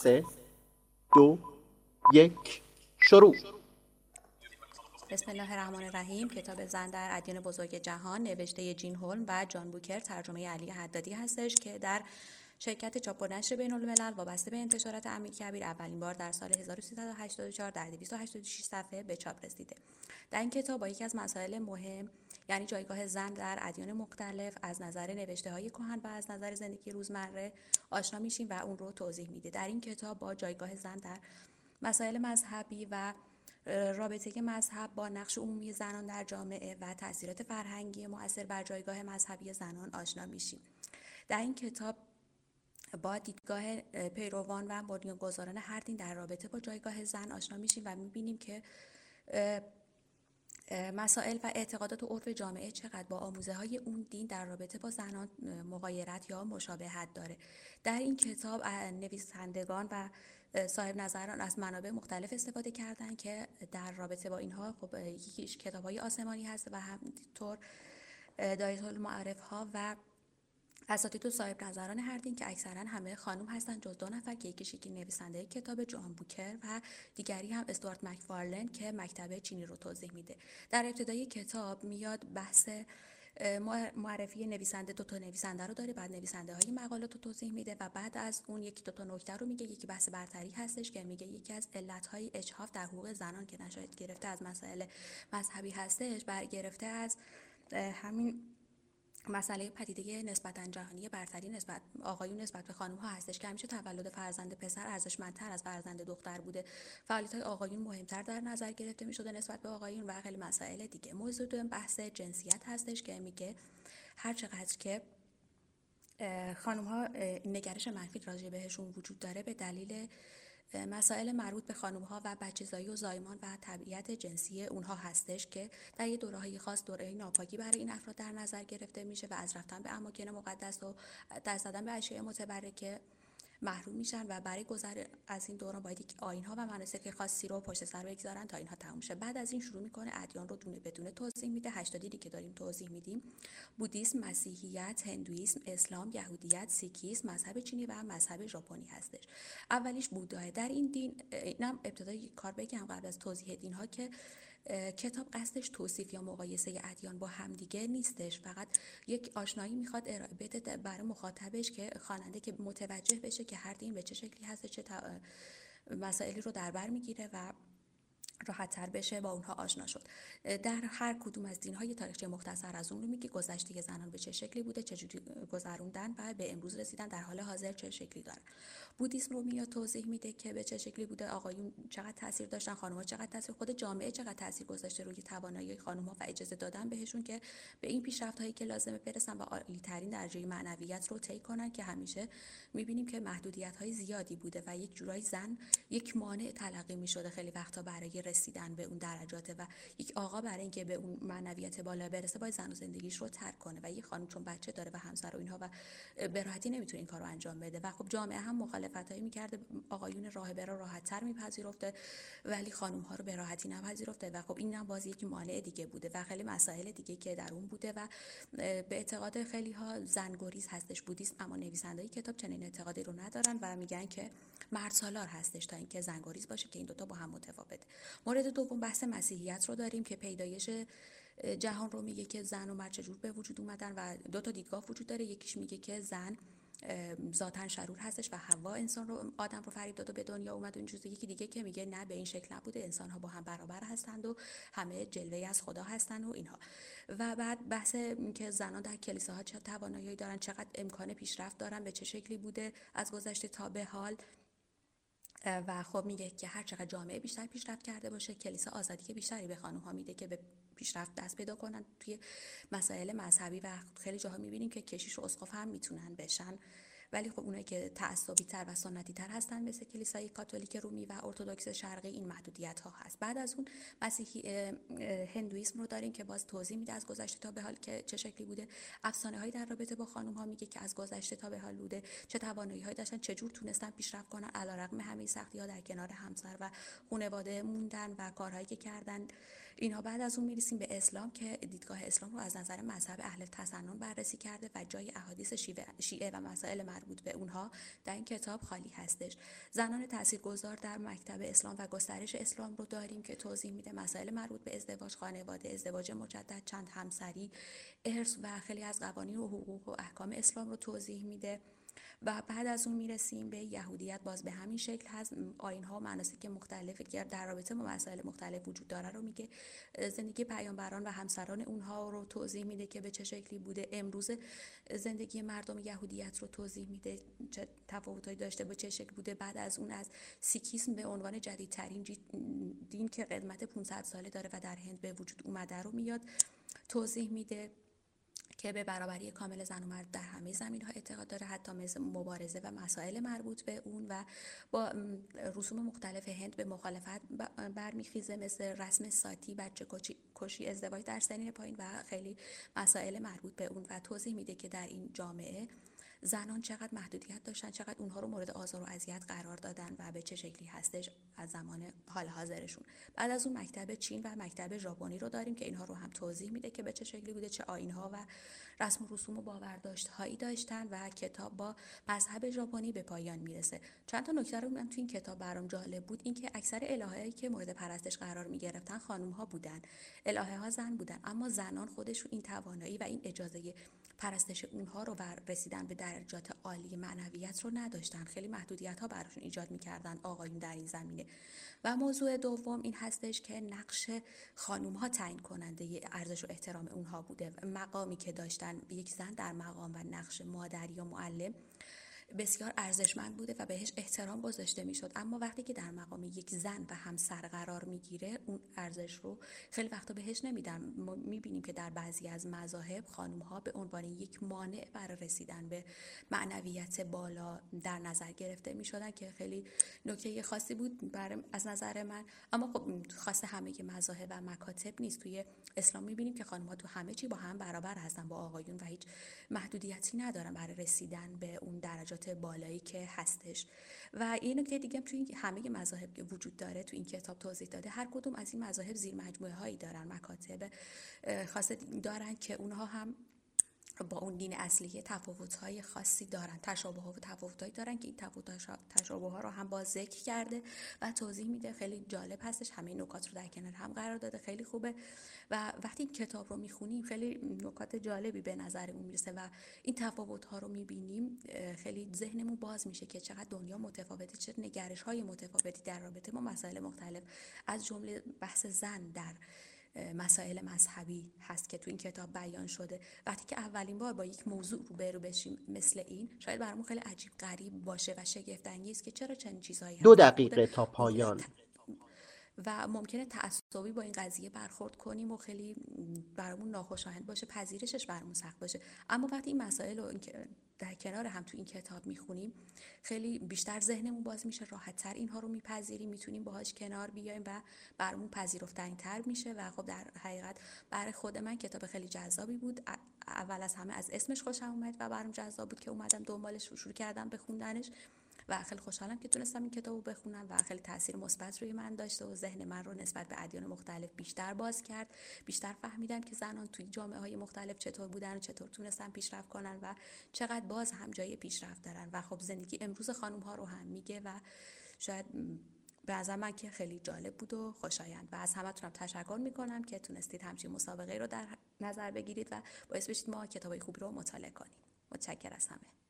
3 2 1 شروع. بسم الله الرحمن الرحیم. کتاب زن در ادیان بزرگ جهان نوشته جین هولم و جان بوکر، ترجمه علی حدادی هستش که در شرکت چاپ و نشر بین الملل وابسته به انتشارات امیرکبیر اولین بار در سال 1384 در 286 صفحه به چاپ رسیده. در این کتاب با یکی از مسائل مهم، یعنی جایگاه زن در ادیان مختلف، از نظر نوشته‌های کهن و از نظر زندگی روزمره آشنا میشیم و اون رو توضیح میده. در این کتاب با جایگاه زن در مسائل مذهبی و رابطه مذهب با نقش عمومی زنان در جامعه و تأثیرات فرهنگی مؤثر بر جایگاه مذهبی زنان آشنا میشیم. در این کتاب با دیدگاه پیروان و بنیانگذاران هر دین در رابطه با جایگاه زن آشنا میشیم و میبینیم که مسائل و اعتقادات و عرف جامعه چقدر با آموزه‌های اون دین در رابطه با زنان مغایرت یا مشابهت داره. در این کتاب نویسندگان و صاحب نظران از منابع مختلف استفاده کردن که در رابطه با اینها خب یکیش کتاب‌های آسمانی هست و همینطور دایره المعارف ها و اساتید و صاحب نظران هر دین که اکثرا همه خانم هستن جز دو نفر که یکی نویسنده کتاب جان بوکر و دیگری هم استوارت مکفارلند که مکتب چینی رو توضیح میده. در ابتدای کتاب میاد بحث معرفی نویسنده، دو تا نویسنده رو داره، بعد نویسنده های مقالات رو توضیح میده و بعد از اون یکی دو تا نکته رو میگه. یکی بحث برتری هستش که میگه یکی از علت‌های اجحاف در حقوق زنان که نشأت گرفته از مسائل مذهبی هستش، برگرفته از همین مسئله پدیده نسبتاً جهانی برتری نسبت آقایون نسبت به خانم ها هستش که همیشه تولد فرزند پسر ارزشمندتر از فرزند دختر بوده. فعالیت‌های آقایون مهمتر در نظر گرفته می‌شده نسبت به آقایون و خیلی مسائل دیگه. موضوع دوم بحث جنسیت هستش که میگه هر چقدر که خانم ها نگرش منفی راجع بهشون وجود داره به دلیل مسائل مربوط به خانم ها و بچه‌زایی و زایمان و طبیعت جنسی اونها هستش که در یه دوره‌های خاص دوره ناپاکی برای این افراد در نظر گرفته میشه و از رفتن به اماکن مقدس و دست زدن به اشیاء متبرکه محروم میشن و برای گذر از این دوران باید آیین‌ها و مناسک خاصی رو پشت سر بگذارن تا اینها تموم شه. بعد از این شروع میکنه ادیان رو دونه بدونه توضیح میده. 8 دیدی که داریم توضیح میدیم: بودیسم، مسیحیت، هندویسم، اسلام، یهودیت، سیکیسم، مذهب چینی و مذهب ژاپنی هستش. اولیش بوداه. در این دین، اینم ابتدای کار بگم قبل از توضیح دین‌ها که کتاب قصدش توصیف یا مقایسه ادیان با همدیگه نیستش، فقط یک آشنایی میخواد ارائه بده برای مخاطبش که خواننده که متوجه بشه که هر دین به چه شکلی هست، چه مسائلی رو در بر میگیره و راحت‌تر بشه با اونها آشنا شد. در هر کدوم از دین‌های تاریخچه مختصر از اون رو میگه گذشته زنان به چه شکلی بوده، چجوری گذروندن و به امروز رسیدن در حال حاضر چه شکلی داره. بودیسم رو میاد توضیح میده که به چه شکلی بوده، آقایون چقدر تاثیر داشتن، خانم‌ها چقدر تاثیر، خود جامعه چقدر تاثیر گذاشته روی توانایی خانم‌ها و اجازه دادن بهشون که به این پیشرفت‌هایی که لازمه برسن و عالی‌ترین درجه معنویت رو طی کنن که همیشه می‌بینیم که محدودیت‌های زیادی بوده و یک جورایی زن یک مانع تلقی می‌شده خیلی وقتا برای رسیدن به اون درجات و یک آقا برای اینکه به اون معنویت بالا برسه باید زن و زندگیش رو ترک کنه و یک خانم چون بچه داره و همسر و اینها و به راحتی نمیتونه این کارو انجام بده و خب جامعه هم مخالفتایی می‌کرده، آقایون راهبه را راحت‌تر می‌پذیرفته ولی خانم‌ها رو به راحتی نپذیرفته و خب اینم باز یک مانع دیگه بوده و خیلی مسائل دیگه که در اون بوده و به اعتقاد خیلی‌ها زنگریز هستش بودیسم، اما نویسنده‌ای کتاب چنین اعتقادی رو ندارن و میگن که مرد سالار هستش تا اینکه زنگریز باشه که این دوتا با هم متفاوته. مورد دوم بحث مسیحیت رو داریم که پیدایش جهان رو میگه که زن و مرد چجور به وجود اومدن و دو تا دیدگاه وجود داره. یکیش میگه که زن ذاتاً شرور هستش و حوا آدم رو فریب داد و به دنیا اومد و این چیزی. یکی دیگه که میگه نه، به این شکل نبوده، انسان ها با هم برابر هستند و همه جلوه از خدا هستند و اینها. و بعد بحث که زنان در کلیساها چه توانایی دارن، چقدر امکان پیشرفت دارن، به چه شکلی بوده از گذشته تا به حال و خب میگه که هر چقدر جامعه بیشتر پیشرفت کرده باشه کلیسا آزادی که بیشتری به خانم ها میده که به پیشرفت دست پیدا کنن توی مسائل مذهبی و خیلی جاها میبینیم که کشیش و اسقف هم میتونن بشن، ولی خب اونایی که تعصبی تر و سنتی تر هستن مثل کلیسای کاتولیک رومی و ارتدوکس شرقی این محدودیت ها هست. بعد از اون هندویسم رو داریم که باز توضیح میده از گذشته تا به حال که چه شکلی بوده. افسانه هایی در رابطه با خانم ها میگه که از گذشته تا به حال بوده، چه توانایی هایی داشتن، چه جور تونستن پیشرفت کنن علیرغم همه سختی ها، در کنار همسر و خانواده موندن و کارهایی که کردن اینها. بعد از اون میرسیم به اسلام که دیدگاه اسلام رو از نظر مذهب اهل تسنن بررسی کرده و جای احادیث شیعه و مسائل مربوط به اونها در این کتاب خالی هستش. زنان تاثیرگذار در مکتب اسلام و گسترش اسلام رو داریم که توضیح میده مسائل مربوط به ازدواج، خانواده، ازدواج مجدد، چند همسری، ارث و خیلی از قوانین و حقوق و احکام اسلام رو توضیح میده. و بعد از اون میرسیم به یهودیت. باز به همین شکل هست، آیین‌ها و مناسک مختلفی که در رابطه با مسائل مختلف وجود داره رو میگه. زندگی پیامبران و همسران اونها رو توضیح میده که به چه شکلی بوده. امروز زندگی مردم یهودیت رو توضیح میده، چه تفاوتایی داشته، با چه شکل بوده. بعد از اون از سیکیسم به عنوان جدیدترین دین که قدمت 500 ساله داره و در هند به وجود اومده رو میاد توضیح میده که به برابری کامل زن و مرد در همه زمین‌ها اعتقاد داره، حتی مثل مبارزه و مسائل مربوط به اون، و با رسوم مختلف هند به مخالفت برمیخیزه، مثل رسم ساتی، بچه کشی، ازدواج در سنین پایین و خیلی مسائل مربوط به اون، و توضیح میده که در این جامعه زنان چقدر محدودیت داشتن، چقدر اونها رو مورد آزار و اذیت قرار دادن و به چه شکلی هستش از زمان حال حاضرشون. بعد از اون مکتب چین و مکتب ژاپنی رو داریم که اینها رو هم توضیح میده که به چه شکلی بوده، چه آیین‌ها و رسم و رسوم و باورداشت‌هایی داشتن و کتاب با مذهب ژاپنی به پایان میرسه. چند تا نکته رو من تو این کتاب برام جالب بود، این که اکثر الهه‌هایی که مورد پرستش قرار می‌گرفتن خانم‌ها بودن، الهه‌ها زن بودن، اما زنان خودشون این توانایی و این اجازه پرستش اونها رو و رسیدن به درجات عالی معنویت رو نداشتن. خیلی محدودیت ها براشون ایجاد میکردن آقایون در این زمینه. و موضوع دوم این هستش که نقش خانوم ها تعیین کننده ارزش و احترام اونها بوده. مقامی که داشتن، یک زن در مقام و نقش مادر یا معلم بسیار ارزشمند بوده و بهش احترام گذاشته میشد، اما وقتی که در مقام یک زن و همسر قرار میگیره اون ارزش رو خیلی وقتا بهش نمیدن. ما میبینیم که در بعضی از مذاهب خانم ها به عنوان یک مانع برای رسیدن به معنویت بالا در نظر گرفته میشدن که خیلی نکته خاصی بود از نظر من. اما خب خاص همه مذاهب و مکاتب نیست. توی اسلام میبینیم که خانم ها تو همه چی با هم برابر هستن با آقایون و هیچ محدودیتی ندارن برای رسیدن به اون درجات بالایی که هستش. و این نکته دیگه هم توی همه مذاهب که وجود داره تو این کتاب توضیح داده. هر کدوم از این مذاهب زیر مجموعه هایی دارن، مکاتب خاص دارن که اونها هم با اون دین اصلی تفاوت‌های خاصی دارن، تشابه‌ها و تفاوت‌هایی دارن که این تشابه‌ها رو هم باز ذکر کرده و توضیح میده. خیلی جالب هستش، همه نکات رو در کنار هم قرار داده، خیلی خوبه. و وقتی این کتاب رو میخونیم خیلی نکات جالبی به نظرمون میرسه و این تفاوت‌ها رو میبینیم، خیلی ذهنمون باز میشه که چقدر دنیا متفاوته، چه نگرش‌های متفاوتی در رابطه با مسائل مختلف، از جمله بحث زن در مسائل مذهبی هست که تو این کتاب بیان شده. وقتی که اولین بار با یک موضوع روبرو بشیم مثل این، شاید برامون خیلی عجیب غریب باشه و شگفت انگیز که چرا چنین چیزهایی 2 هست دقیقه تا پایان. و ممکنه تعصبی با این قضیه برخورد کنیم و خیلی برامون ناخوشایند باشه، پذیرشش برامون سخت باشه. اما وقتی این مسائل رو در کنار هم تو این کتاب میخونیم، خیلی بیشتر ذهنمون باز میشه، راحت‌تر اینها رو میپذیریم، میتونیم باهاش کنار بیایم و برامون پذیرفتنی‌تر میشه. و خب در حقیقت برای خود من کتاب خیلی جذابی بود. اول از همه از اسمش خوشم اومد و برام جذاب بود که اومدم دنبالش رو شروع کردم به خوندنش و خیلی خوشحالم که تونستم این کتابو بخونم و خیلی تاثیر مثبت روی من داشته و ذهن من رو نسبت به ادیان مختلف بیشتر باز کرد. بیشتر فهمیدم که زنان توی جامعه‌های مختلف چطور بودن و چطور تونستن پیشرفت کنن و چقدر باز هم جای پیشرفت دارن. و خب زندگی امروز خانم‌ها رو هم میگه و شاید به نظر من که خیلی جالب بود و خوشایند. و از همتونم تشکر میکنم که تونستید همچین مسابقه رو در نظر بگیرید و باعث بشید ما کتابای خوبی رو مطالعه کنیم. متشکرم از همه.